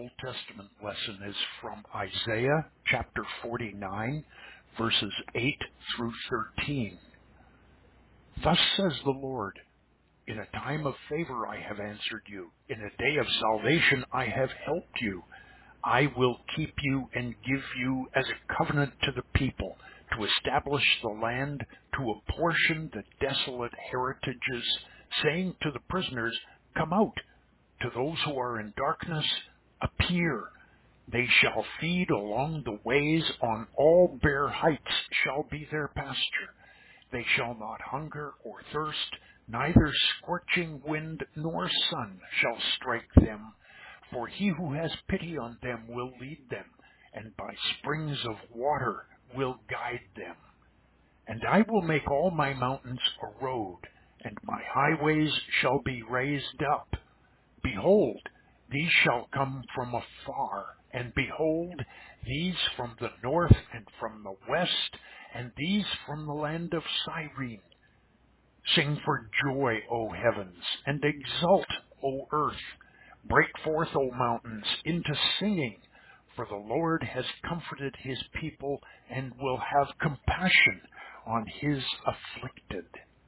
Old Testament lesson is from Isaiah chapter 49, verses 8 through 13. Thus says the Lord, in a time of favor I have answered you. In a day of salvation I have helped you. I will keep you and give you as a covenant to the people, to establish the land, to apportion the desolate heritages, saying to the prisoners, Come out. To those who are in darkness, appear. They shall feed along the ways, on all bare heights shall be their pasture. They shall not hunger or thirst, neither scorching wind nor sun shall strike them. For he who has pity on them will lead them, and by springs of water will guide them. And I will make all my mountains a road, and my highways shall be raised up. Behold, these shall come from afar, and behold, these from the north and from the west, and these from the land of Cyrene. Sing for joy, O heavens, and exult, O earth. Break forth, O mountains, into singing, for the Lord has comforted his people and will have compassion on his afflicted.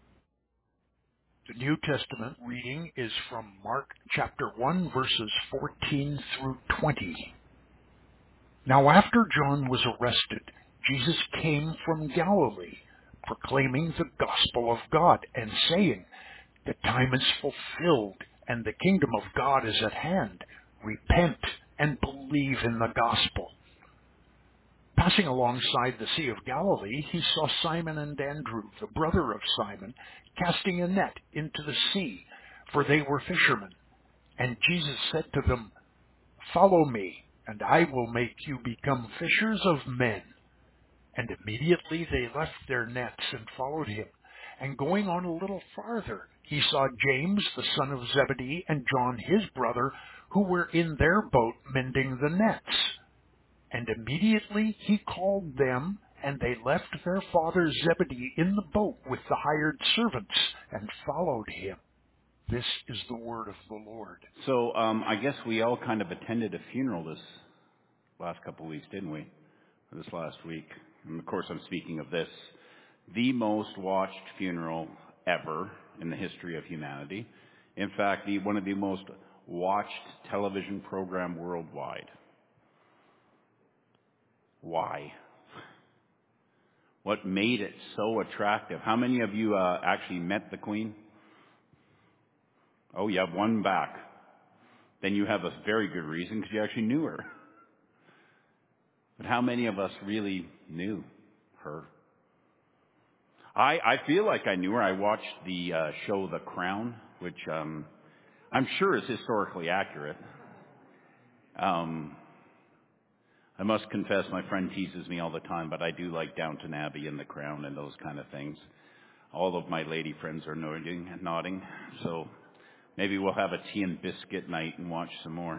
The New Testament reading is from Mark chapter 1, verses 14 through 20. Now after John was arrested, Jesus came from Galilee, proclaiming the gospel of God and saying, The time is fulfilled, and the kingdom of God is at hand. Repent and believe in the gospel. Passing alongside the Sea of Galilee, he saw Simon and Andrew, the brother of Simon, casting a net into the sea, for they were fishermen. And Jesus said to them, Follow me, and I will make you become fishers of men. And immediately they left their nets and followed him. And going on a little farther, he saw James, the son of Zebedee, and John, his brother, who were in their boat mending the nets. And immediately he called them, and they left their father Zebedee in the boat with the hired servants, and followed him. This is the word of the Lord. So I guess we all kind of attended a funeral this last couple of weeks, didn't we? Or this last week. And of course I'm speaking of this, the most watched funeral ever in the history of humanity. In fact, one of the most watched television program worldwide. Why? What made it so attractive? How many of you actually met the Queen? Oh, you have one back. Then you have a very good reason because you actually knew her. But how many of us really knew her? I feel like I knew her. I watched the show The Crown, which I'm sure is historically accurate. I must confess, my friend teases me all the time, but I do like Downton Abbey and The Crown and those kind of things. All of my lady friends are nodding, so maybe we'll have a tea and biscuit night and watch some more.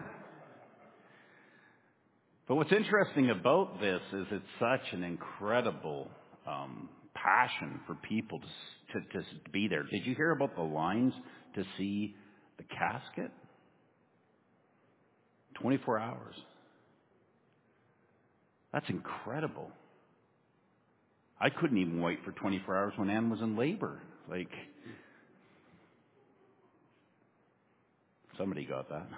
But what's interesting about this is it's such an incredible passion for people to be there. Did you hear about the lines to see the casket? 24 hours. That's incredible. I couldn't even wait for 24 hours when Anne was in labor. Like, somebody got that.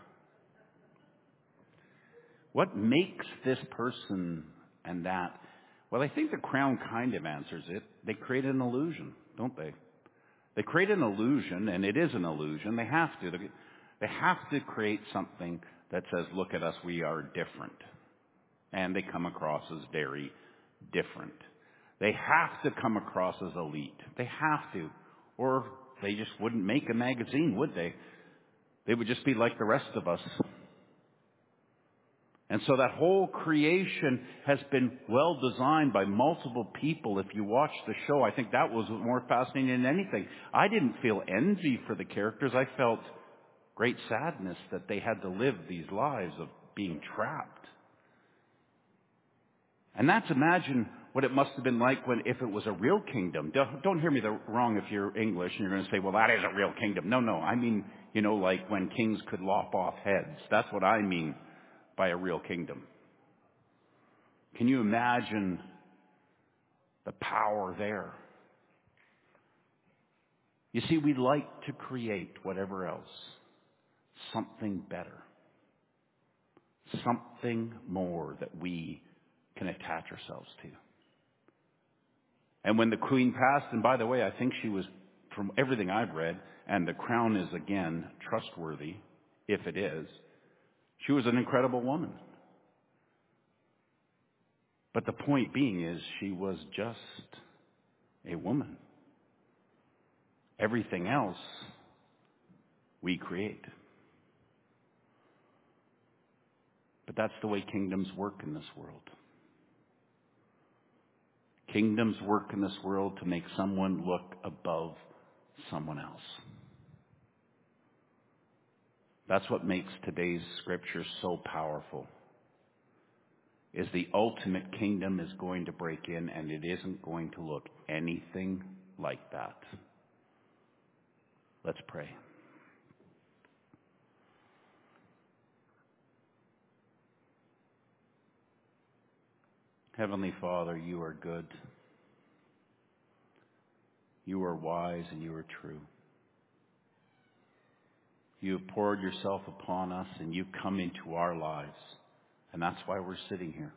What makes this person and that? Well, I think the Crown kind of answers it. They create an illusion, don't they? They create an illusion, and it is an illusion. They have to. They have to create something that says, look at us, we are different. And they come across as very different. They have to come across as elite. They have to. Or they just wouldn't make a magazine, would they? They would just be like the rest of us. And so that whole creation has been well designed by multiple people. If you watch the show, I think that was more fascinating than anything. I didn't feel envy for the characters. I felt great sadness that they had to live these lives of being trapped. And that's, imagine what it must have been like if it was a real kingdom. Don't hear me wrong if you're English and you're going to say, well, that is a real kingdom. No, I mean, like when kings could lop off heads. That's what I mean by a real kingdom. Can you imagine the power there? You see, we like to create whatever else, something better, something more that we can attach ourselves to. And when the queen passed, and by the way, I think she was, from everything I've read, and the crown is again trustworthy, if it is, she was an incredible woman. But the point being is she was just a woman. Everything else we create. But that's the way kingdoms work in this world. Kingdoms work in this world to make someone look above someone else. That's what makes today's scripture so powerful. Is the ultimate kingdom is going to break in, and it isn't going to look anything like that. Let's pray. Heavenly Father, you are good. You are wise and you are true. You have poured yourself upon us and you've come into our lives. And that's why we're sitting here.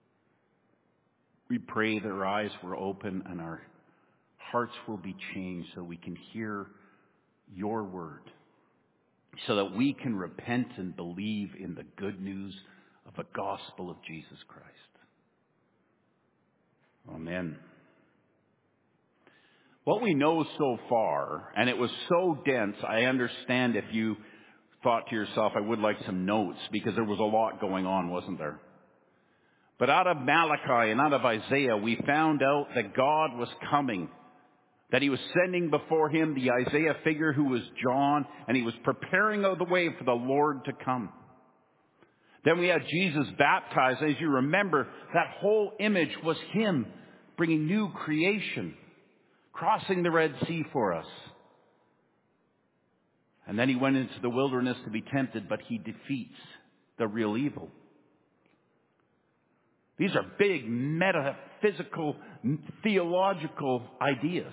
We pray that our eyes will open and our hearts will be changed so we can hear your word. So that we can repent and believe in the good news of the gospel of Jesus Christ. Amen. What we know so far, and it was so dense, I understand if you thought to yourself, I would like some notes, because there was a lot going on, wasn't there? But out of Malachi and out of Isaiah, we found out that God was coming, that he was sending before him the Isaiah figure who was John, and he was preparing the way for the Lord to come. Then we had Jesus baptized. As you remember, that whole image was him bringing new creation, crossing the Red Sea for us. And then he went into the wilderness to be tempted, but he defeats the real evil. These are big metaphysical, theological ideas.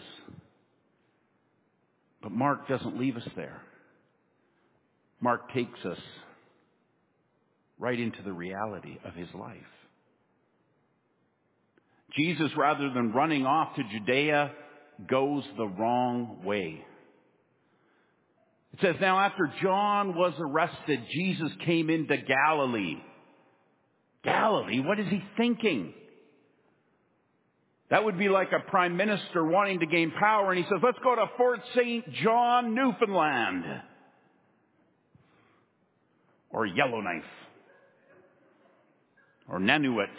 But Mark doesn't leave us there. Mark takes us right into the reality of his life. Jesus, rather than running off to Judea, goes the wrong way. It says, now after John was arrested, Jesus came into Galilee. Galilee? What is he thinking? That would be like a prime minister wanting to gain power, and he says, let's go to Fort St. John, Newfoundland. Or Yellowknife. Or Nanuet.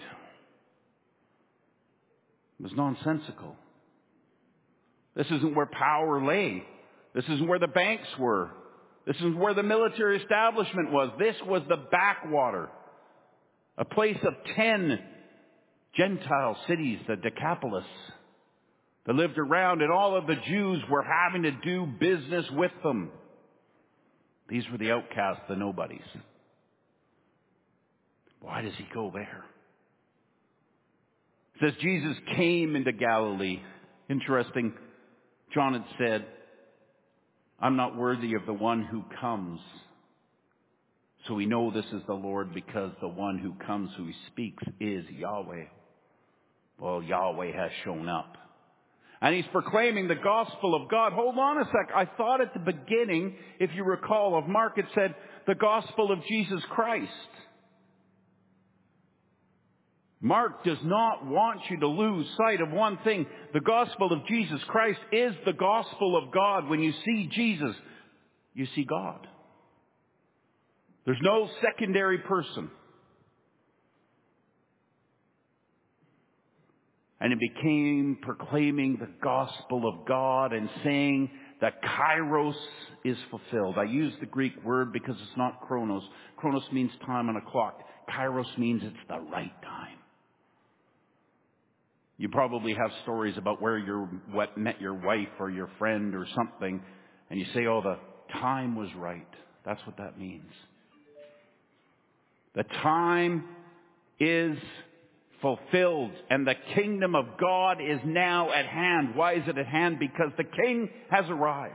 It was nonsensical. This isn't where power lay. This isn't where the banks were. This isn't where the military establishment was. This was the backwater. A place of 10 Gentile cities, the Decapolis, that lived around, and all of the Jews were having to do business with them. These were the outcasts, the nobodies. Why does he go there? It says Jesus came into Galilee. Interesting. John had said, I'm not worthy of the one who comes. So we know this is the Lord because the one who comes, who he speaks, is Yahweh. Well, Yahweh has shown up. And he's proclaiming the gospel of God. Hold on a sec. I thought at the beginning, if you recall, of Mark, it said the gospel of Jesus Christ. Mark does not want you to lose sight of one thing. The gospel of Jesus Christ is the gospel of God. When you see Jesus, you see God. There's no secondary person. And it became proclaiming the gospel of God and saying that kairos is fulfilled. I use the Greek word because it's not chronos. Chronos means time on a clock. Kairos means it's the right time. You probably have stories about where you met your wife or your friend or something, and you say, oh, the time was right. That's what that means. The time is fulfilled, and the kingdom of God is now at hand. Why is it at hand? Because the King has arrived.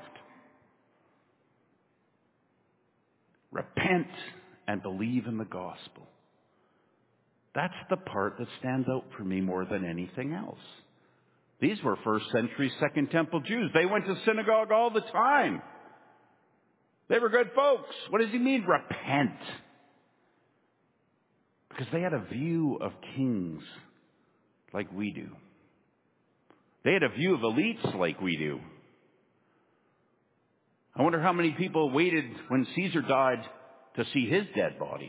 Repent and believe in the gospel. That's the part that stands out for me more than anything else. These were first century Second Temple Jews. They went to synagogue all the time. They were good folks. What does he mean, repent? Because they had a view of kings like we do. They had a view of elites like we do. I wonder how many people waited when Caesar died to see his dead body.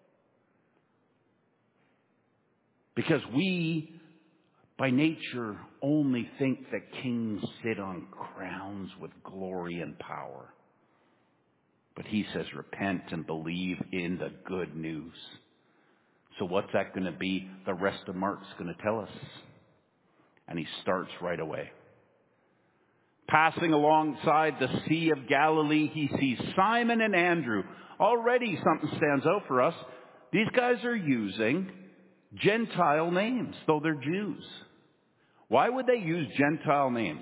Because we, by nature, only think that kings sit on crowns with glory and power. But he says, repent and believe in the good news. So what's that going to be? The rest of Mark's going to tell us. And he starts right away. Passing alongside the Sea of Galilee, he sees Simon and Andrew. Already something stands out for us. These guys are using Gentile names, though they're Jews. Why would they use Gentile names?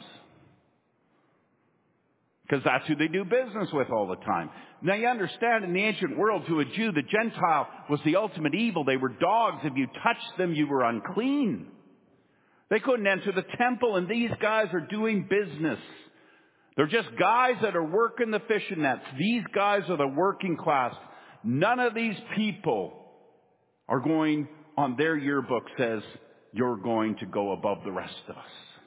Because that's who they do business with all the time. Now you understand, in the ancient world, to a Jew, the Gentile was the ultimate evil. They were dogs. If you touched them, you were unclean. They couldn't enter the temple, and these guys are doing business. They're just guys that are working the fishing nets. These guys are the working class. None of these people are going, on their yearbook says, you're going to go above the rest of us.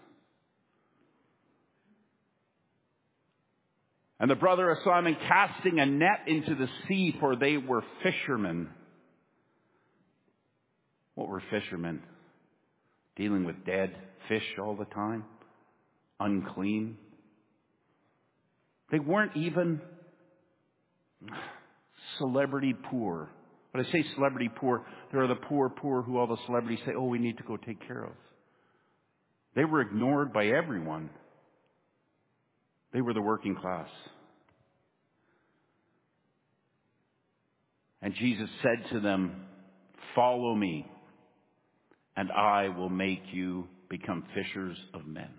And the brother of Simon casting a net into the sea, for they were fishermen. What were fishermen? Dealing with dead fish all the time? Unclean? They weren't even celebrity poor. When I say celebrity poor, there are the poor who all the celebrities say, oh, we need to go take care of. They were ignored by everyone. They were the working class. And Jesus said to them, follow me, and I will make you become fishers of men.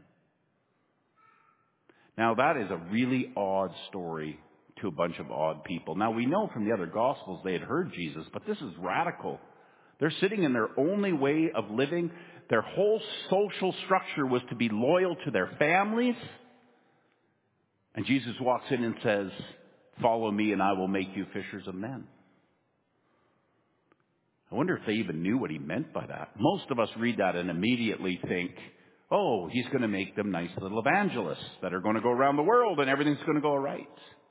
Now that is a really odd story to a bunch of odd people. Now we know from the other Gospels they had heard Jesus, but this is radical. They're sitting in their only way of living. Their whole social structure was to be loyal to their families. And Jesus walks in and says, follow me and I will make you fishers of men. I wonder if they even knew what he meant by that. Most of us read that and immediately think, oh, he's going to make them nice little evangelists that are going to go around the world and everything's going to go all right.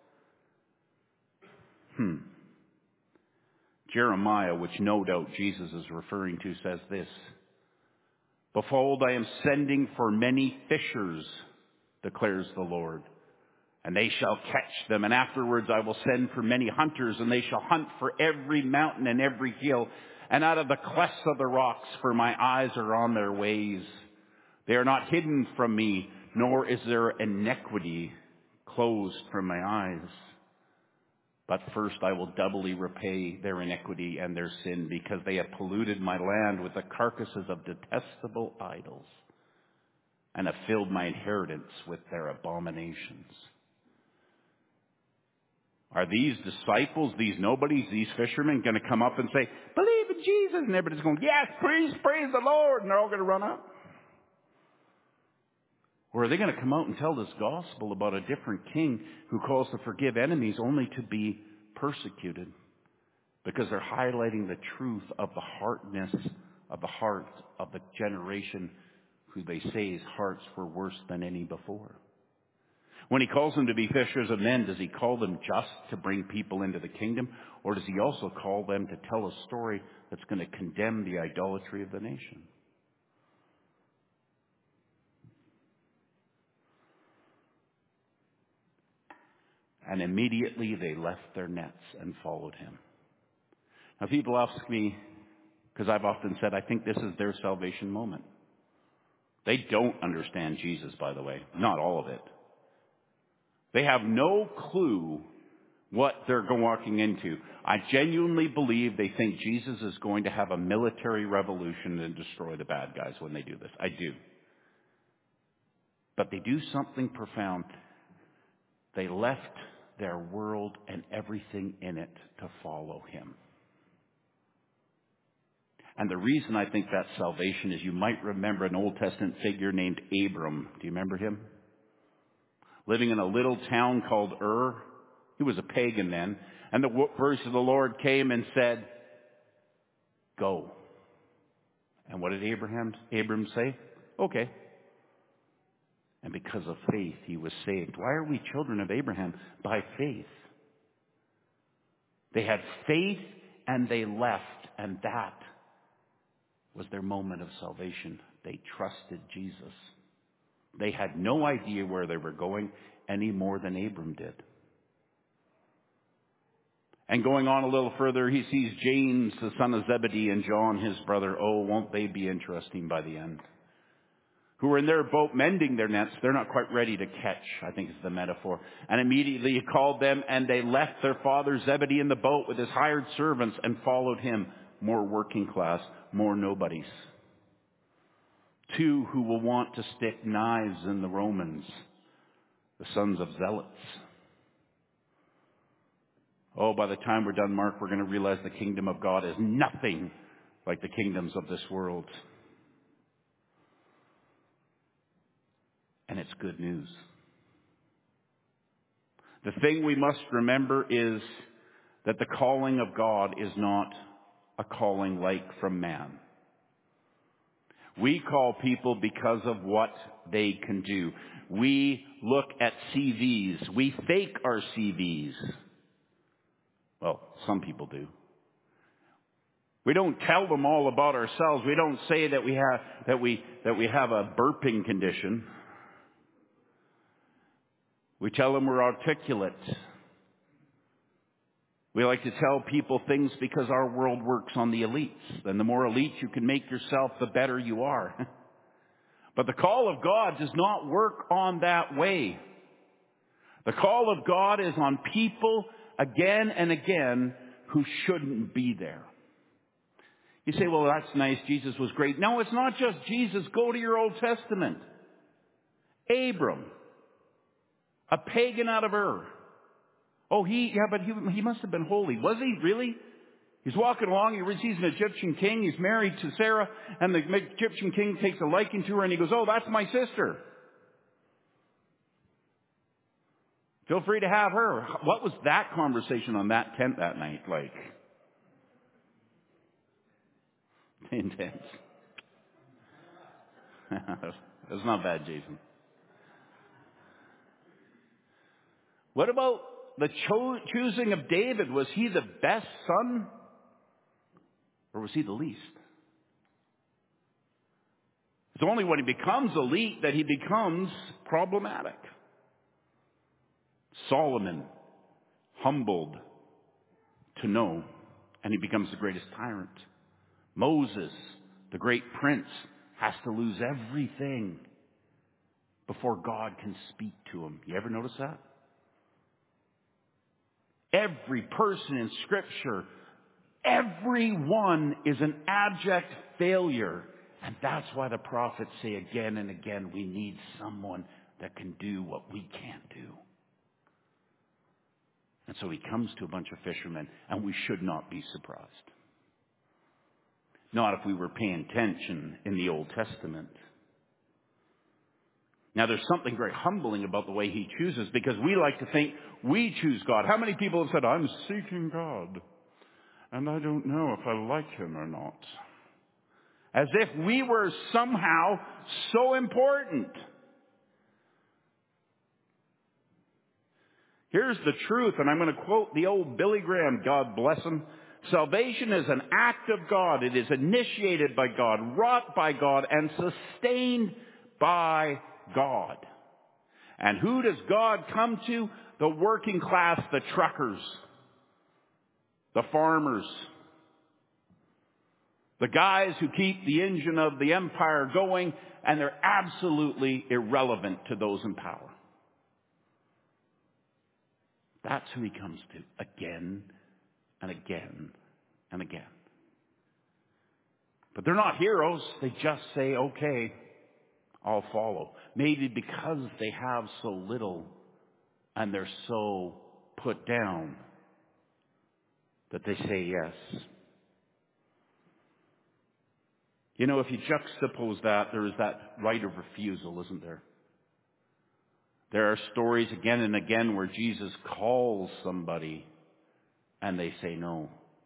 Jeremiah, which no doubt Jesus is referring to, says this, behold, I am sending for many fishers, declares the Lord, and they shall catch them. And afterwards I will send for many hunters, and they shall hunt for every mountain and every hill, and out of the clefts of the rocks, for my eyes are on their ways. They are not hidden from me, nor is their iniquity closed from my eyes. But first I will doubly repay their iniquity and their sin, because they have polluted my land with the carcasses of detestable idols, and have filled my inheritance with their abominations. Are these disciples, these nobodies, these fishermen going to come up and say, believe in Jesus? And everybody's going, yes, praise the Lord. And they're all going to run up. Or are they going to come out and tell this gospel about a different king who calls to forgive enemies only to be persecuted? Because they're highlighting the truth of the hardness of the heart of the generation who they say his hearts were worse than any before. When he calls them to be fishers of men, does he call them just to bring people into the kingdom? Or does he also call them to tell a story that's going to condemn the idolatry of the nation? And immediately they left their nets and followed him. Now people ask me, because I've often said, I think this is their salvation moment. They don't understand Jesus, by the way. Not all of it. They have no clue what they're walking into. I genuinely believe they think Jesus is going to have a military revolution and destroy the bad guys when they do this. I do. But they do something profound. They left their world and everything in it to follow him. And the reason I think that's salvation is you might remember an Old Testament figure named Abram. Do you remember him? Living in a little town called Ur. He was a pagan then. And the verse of the Lord came and said, go. And what did Abram say? Okay. And because of faith, he was saved. Why are we children of Abraham? By faith. They had faith and they left, and that was their moment of salvation. They trusted Jesus. They had no idea where they were going any more than Abram did. And going on a little further, he sees James, the son of Zebedee, and John, his brother. Oh, won't they be interesting by the end? Who are in their boat mending their nets. They're not quite ready to catch, I think is the metaphor. And immediately he called them, and they left their father Zebedee in the boat with his hired servants and followed him. More working class, more nobodies. Two who will want to stick knives in the Romans, the sons of zealots. Oh, by the time we're done, Mark, we're going to realize the kingdom of God is nothing like the kingdoms of this world. And it's good news. The thing we must remember is that the calling of God is not a calling like from man. We call people because of what they can do. We look at CVs. We fake our CVs. Well, some people do. We don't tell them all about ourselves. We don't say that we have a burping condition. We tell them we're articulate. We like to tell people things because our world works on the elites. And the more elite you can make yourself, the better you are. But the call of God does not work on that way. The call of God is on people again and again who shouldn't be there. You say, well, that's nice. Jesus was great. No, it's not just Jesus. Go to your Old Testament. Abram, a pagan out of Ur. Oh, he must have been holy. Was he really? He's walking along, he sees an Egyptian king, he's married to Sarah, and the Egyptian king takes a liking to her, and he goes, oh, that's my sister. Feel free to have her. What was that conversation on that tent that night like? Intense. That's not bad, Jason. What about the choosing of David? Was he the best son? Or was he the least? It's only when he becomes elite that he becomes problematic. Solomon, humbled to know, and he becomes the greatest tyrant. Moses, the great prince, has to lose everything before God can speak to him. You ever notice that? Every person in Scripture, everyone is an abject failure. And that's why the prophets say again and again, we need someone that can do what we can't do. And so he comes to a bunch of fishermen, and we should not be surprised. Not if we were paying attention in the Old Testament. Now, there's something very humbling about the way he chooses, because we like to think we choose God. How many people have said, I'm seeking God, and I don't know if I like him or not? As if we were somehow so important. Here's the truth, and I'm going to quote the old Billy Graham, God bless him. Salvation is an act of God. It is initiated by God, wrought by God, and sustained by God. And who does God come to? The working class, the truckers, the farmers, the guys who keep the engine of the empire going, and they're absolutely irrelevant to those in power. That's who he comes to again and again and again. But they're not heroes. They just say, okay, I'll follow. Maybe because they have so little and they're so put down that they say yes. You know, if you juxtapose that, there is that right of refusal, isn't there? There are stories again and again where Jesus calls somebody and they say no.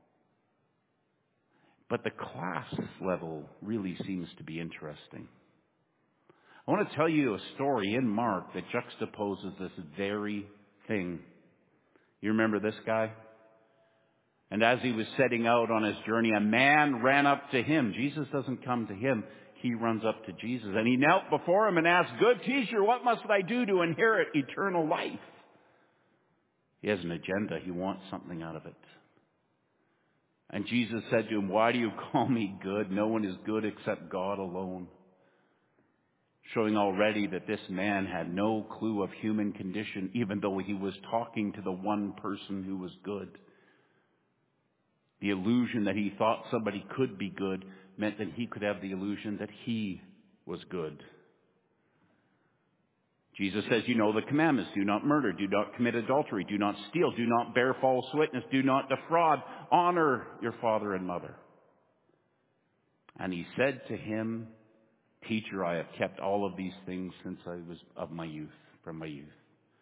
But the class level really seems to be interesting. I want to tell you a story in Mark that juxtaposes this very thing. You remember this guy? And as he was setting out on his journey, a man ran up to him. Jesus doesn't come to him. He runs up to Jesus. And he knelt before him and asked, "Good teacher, what must I do to inherit eternal life?" He has an agenda. He wants something out of it. And Jesus said to him, "Why do you call me good? No one is good except God alone." Showing already that this man had no clue of human condition, even though he was talking to the one person who was good. The illusion that he thought somebody could be good meant that he could have the illusion that he was good. Jesus says, you know the commandments. Do not murder. Do not commit adultery. Do not steal. Do not bear false witness. Do not defraud. Honor your father and mother. And he said to him, "Teacher, I have kept all of these things since I was of my youth, from my youth."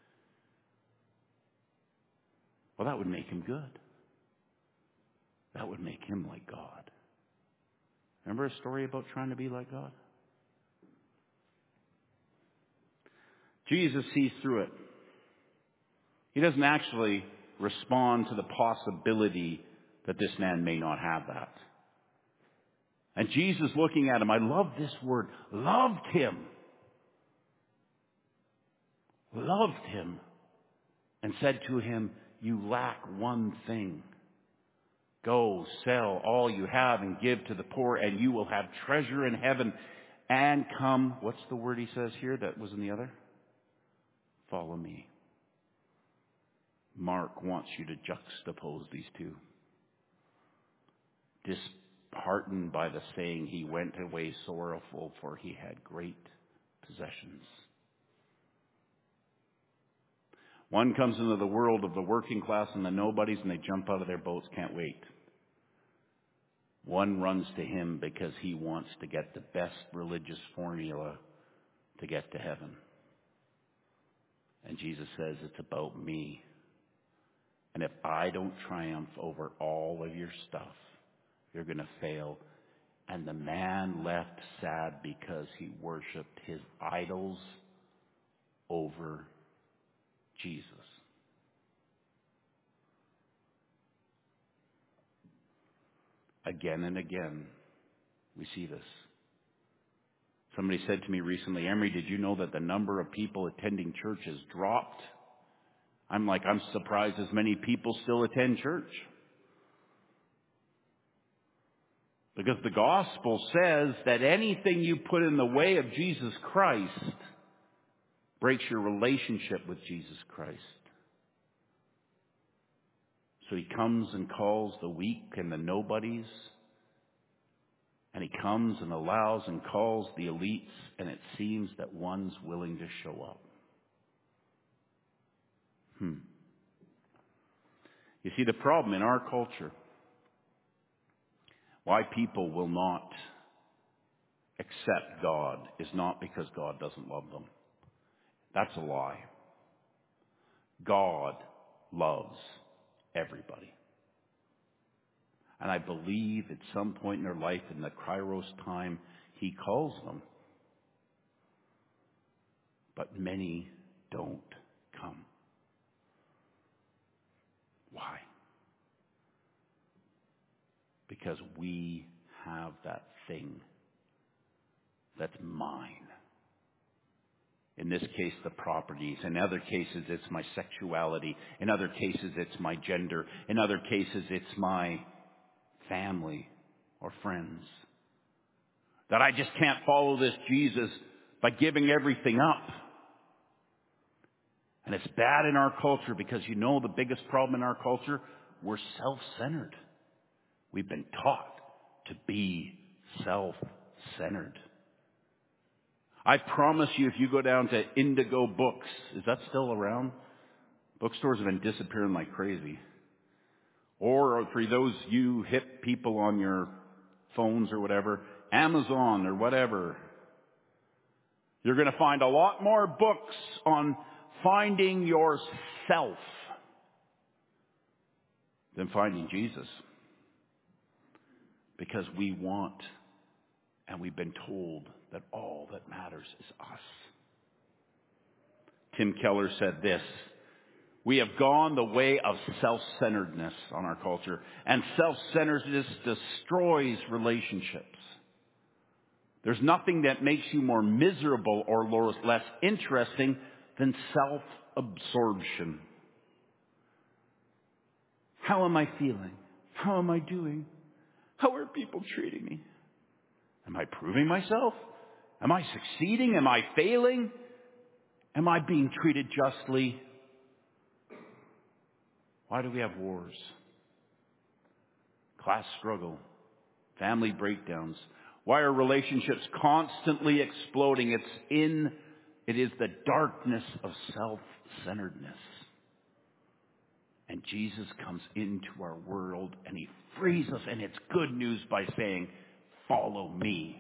Well, that would make him good. That would make him like God. Remember a story about trying to be like God? Jesus sees through it. He doesn't actually respond to the possibility that this man may not have that. And Jesus, looking at him, I love this word, loved him. Loved him. And said to him, "You lack one thing. Go, sell all you have and give to the poor, and you will have treasure in heaven. And come," what's the word he says here that was in the other? "Follow me." Mark wants you to juxtapose these two. Disheartened by the saying, he went away sorrowful, for he had great possessions. One comes into the world of the working class and the nobodies, and they jump out of their boats, can't wait. One runs to him because he wants to get the best religious formula to get to heaven. And Jesus says, it's about me. And if I don't triumph over all of your stuff, you're going to fail. And the man left sad because he worshiped his idols over Jesus. Again and again, we see this. Somebody said to me recently, "Emery, did you know that the number of people attending church has dropped?" I'm surprised as many people still attend church. Because the gospel says that anything you put in the way of Jesus Christ breaks your relationship with Jesus Christ. So he comes and calls the weak and the nobodies. And he comes and allows and calls the elites, and it seems that one's willing to show up. You see, the problem in our culture, why people will not accept God, is not because God doesn't love them. That's a lie. God loves everybody. And I believe at some point in their life, in the Kairos time, he calls them. But many don't come. Why? Because we have that thing that's mine. In this case, the properties. In other cases, it's my sexuality. In other cases, it's my gender. In other cases, it's my family or friends. That I just can't follow this Jesus by giving everything up. And it's bad in our culture because you know the biggest problem in our culture? We're self-centered. We've been taught to be self-centered. I promise you, if you go down to Indigo Books, is that still around? Bookstores have been disappearing like crazy. Or for those you hip people on your phones or whatever, Amazon or whatever, you're going to find a lot more books on finding yourself than finding Jesus. Because we want, and we've been told, that all that matters is us. Tim Keller said this: we have gone the way of self-centeredness on our culture, and self-centeredness destroys relationships. There's nothing that makes you more miserable or less interesting than self-absorption. How am I feeling? How am I doing? How are people treating me? Am I proving myself? Am I succeeding? Am I failing? Am I being treated justly? Why do we have wars? Class struggle, family breakdowns. Why are relationships constantly exploding? It is the darkness of self-centeredness. And Jesus comes into our world and he frees us, and it's good news by saying, follow me.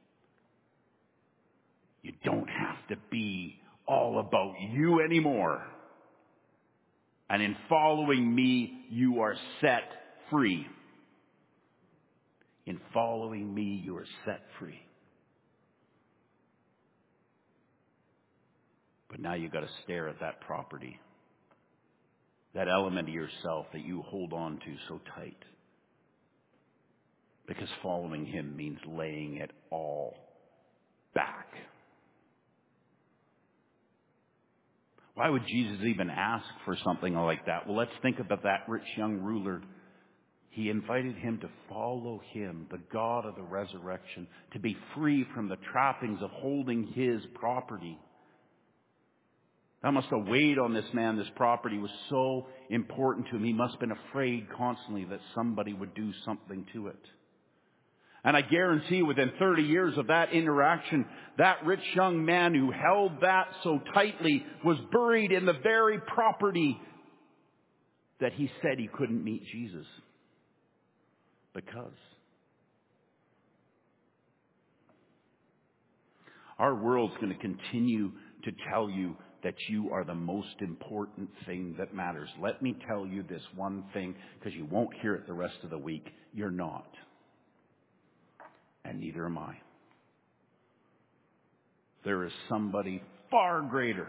You don't have to be all about you anymore. And in following me, you are set free. In following me, you are set free. But now you've got to stare at that property, that element of yourself that you hold on to so tight. Because following him means laying it all back. Why would Jesus even ask for something like that? Well, let's think about that rich young ruler. He invited him to follow him, the God of the resurrection, to be free from the trappings of holding his property. That must have weighed on this man. This property was so important to him. He must have been afraid constantly that somebody would do something to it. And I guarantee within 30 years of that interaction, that rich young man who held that so tightly was buried in the very property that he said he couldn't meet Jesus. Because our world's going to continue to tell you that you are the most important thing that matters. Let me tell you this one thing, because you won't hear it the rest of the week. You're not. And neither am I. There is somebody far greater.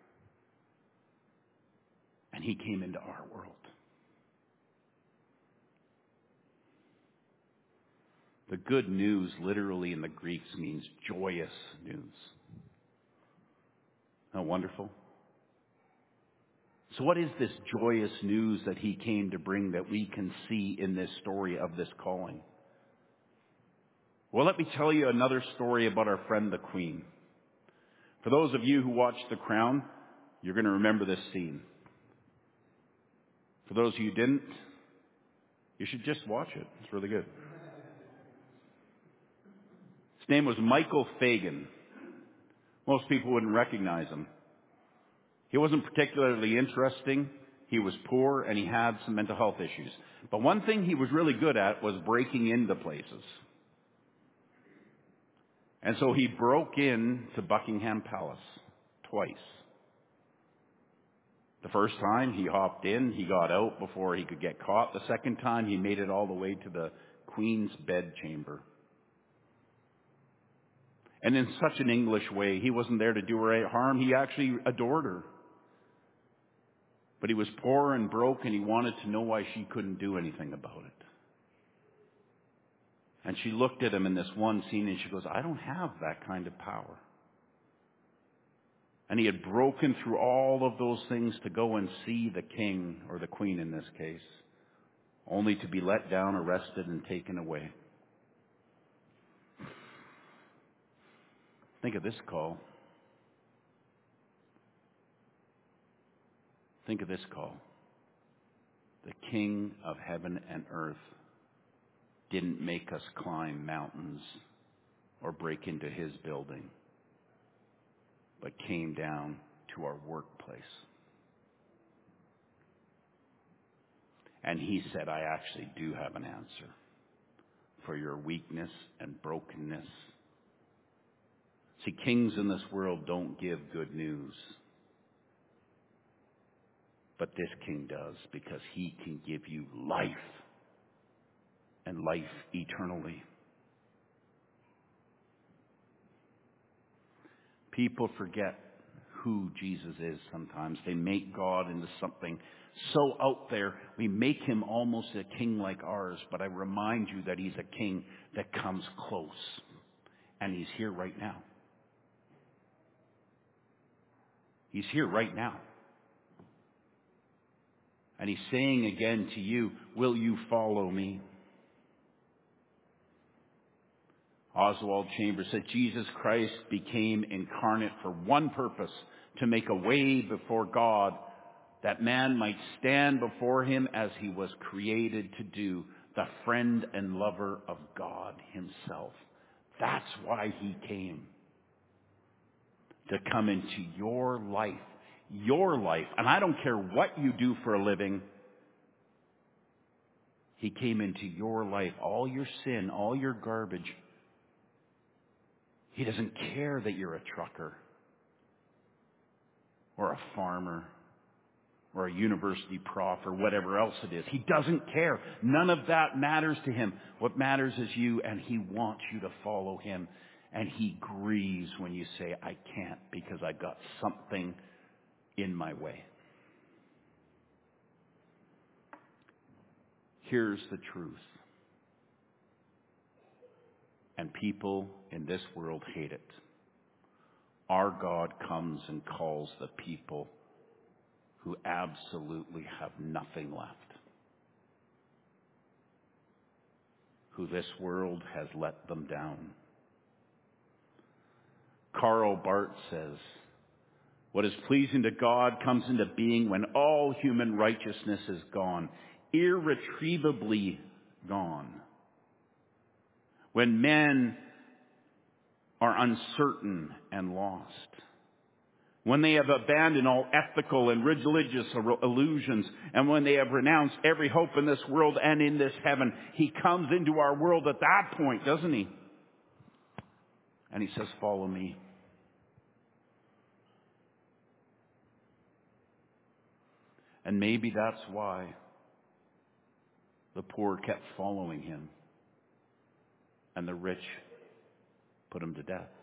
And he came into our world. The good news literally in the Greek means joyous news. Isn't that wonderful? So what is this joyous news that he came to bring that we can see in this story of this calling? Well, let me tell you another story about our friend the Queen. For those of you who watched The Crown, you're going to remember this scene. For those of you who didn't, you should just watch it. It's really good. His name was Michael Fagan. Most people wouldn't recognize him. He wasn't particularly interesting. He was poor and he had some mental health issues. But one thing he was really good at was breaking into places. And so he broke in to Buckingham Palace twice. The first time he hopped in, he got out before he could get caught. The second time he made it all the way to the Queen's bedchamber. And in such an English way, he wasn't there to do her harm. He actually adored her. But he was poor and broke, and he wanted to know why she couldn't do anything about it. And she looked at him in this one scene, and she goes, I don't have that kind of power. And he had broken through all of those things to go and see the king, or the queen in this case, only to be let down, arrested, and taken away. Think of this call. Think of this call. The King of heaven and earth didn't make us climb mountains or break into his building, but came down to our workplace. And he said, I actually do have an answer for your weakness and brokenness. See, kings in this world don't give good news. But this king does, because he can give you life, and life eternally. People forget who Jesus is sometimes. They make God into something so out there. We make him almost a king like ours, but I remind you that he's a king that comes close. And he's here right now. He's here right now. And he's saying again to you, will you follow me? Oswald Chambers said Jesus Christ became incarnate for one purpose, to make a way before God that man might stand before him as he was created to do, the friend and lover of God himself. That's why he came. To come into your life. Your life. And I don't care what you do for a living. He came into your life. All your sin, all your garbage. He doesn't care that you're a trucker or a farmer or a university prof or whatever else it is. He doesn't care. None of that matters to him. What matters is you, and he wants you to follow him. And he grieves when you say, I can't because I've got something in my way. Here's the truth. And people in this world hate it. Our God comes and calls the people who absolutely have nothing left. Who this world has let them down. Karl Barth says, what is pleasing to God comes into being when all human righteousness is gone, irretrievably gone. When men are uncertain and lost. When they have abandoned all ethical and religious illusions, and when they have renounced every hope in this world and in this heaven, he comes into our world at that point, doesn't he? And he says, follow me. And maybe that's why the poor kept following him and the rich put him to death.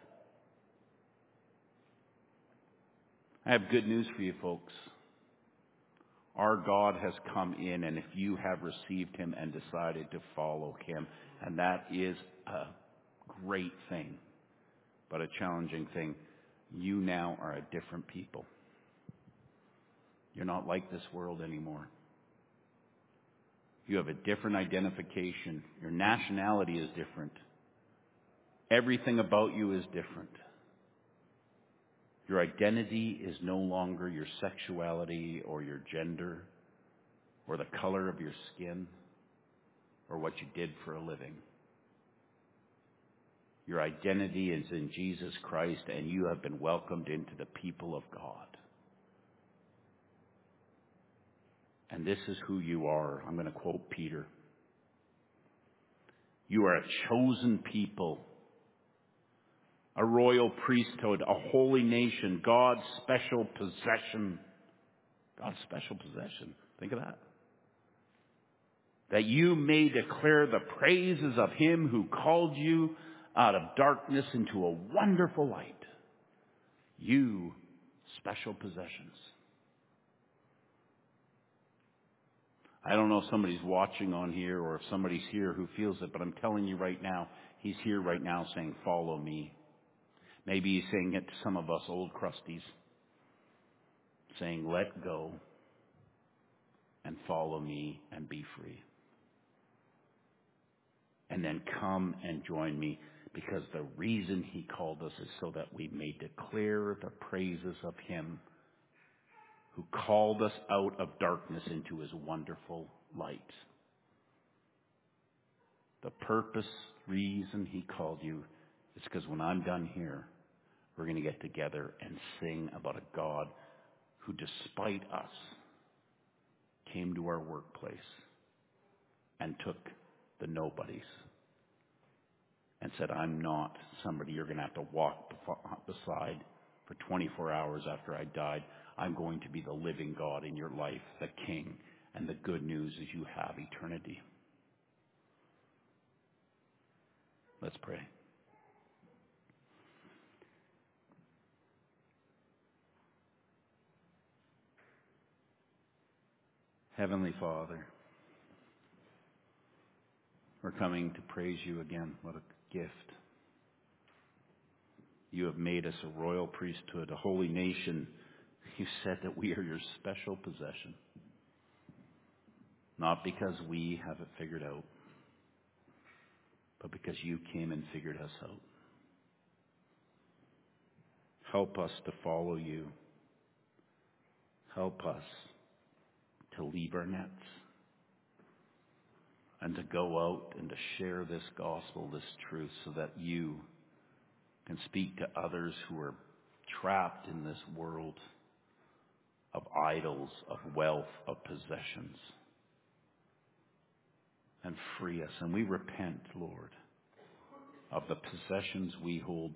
I have good news for you folks. Our God has come in, and if you have received him and decided to follow him, and that is a great thing, but a challenging thing, you now are a different people. You're not like this world anymore. You have a different identification. Your nationality is different. Everything about you is different. Your identity is no longer your sexuality or your gender or the color of your skin or what you did for a living. Your identity is in Jesus Christ, and you have been welcomed into the people of God. And this is who you are. I'm going to quote Peter. You are a chosen people, a royal priesthood, a holy nation, God's special possession. God's special possession. Think of that. That you may declare the praises of him who called you out of darkness into a wonderful light. You, special possessions. I don't know if somebody's watching on here or if somebody's here who feels it, but I'm telling you right now, he's here right now saying, follow me. Maybe he's saying it to some of us old crusties, saying, let go and follow me and be free. And then come and join me, because the reason he called us is so that we may declare the praises of him who called us out of darkness into his wonderful light. The purpose, reason he called you is because when I'm done here, we're going to get together and sing about a God who, despite us, came to our workplace and took the nobodies and said, I'm not somebody you're going to have to walk beside for 24 hours after I died. I'm going to be the living God in your life, the King, and the good news is you have eternity. Let's pray. Heavenly Father, we're coming to praise you again. What a gift. You have made us a royal priesthood, a holy nation. You said that we are your special possession. Not because we have it figured out, but because you came and figured us out. Help us to follow you. Help us to leave our nets and to go out and to share this gospel, this truth, so that you can speak to others who are trapped in this world of idols, of wealth, of possessions, and free us. And we repent, Lord, of the possessions we hold,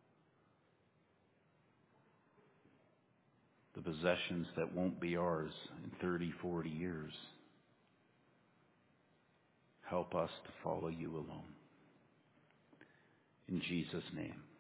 the possessions that won't be ours in 30, 40 years. Help us to follow you alone. In Jesus' name.